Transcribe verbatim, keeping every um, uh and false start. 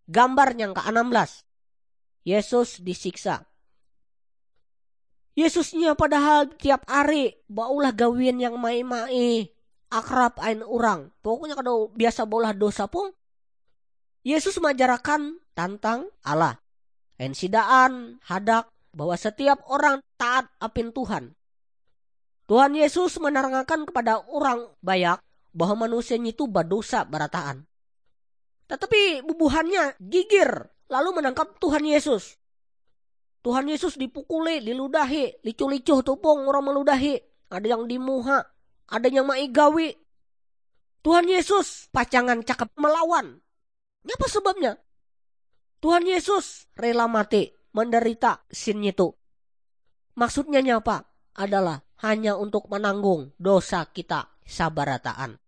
Gambar yang ke enam belas. Yesus disiksa. Yesusnya padahal tiap hari baulah gawin yang mai-mai, akrab ain orang. Pokoknya kalau biasa baulah dosa pun, Yesus mengajarkan tentang Allah. En sidaan hadak bahwa setiap orang taat apin Tuhan. Tuhan Yesus menerangkan kepada orang banyak bahwa manusia itu berdosa berataan. Tetapi bubuhannya gigir lalu menangkap Tuhan Yesus. Tuhan Yesus dipukuli, diludahi, licu-licu tupung orang meludahi. Ada yang dimuha, ada yang maigawi. Tuhan Yesus pacangan cakap melawan. Apa sebabnya? Tuhan Yesus rela mati, menderita sin itu. Maksudnya apa? Adalah hanya untuk menanggung dosa kita sabarataan.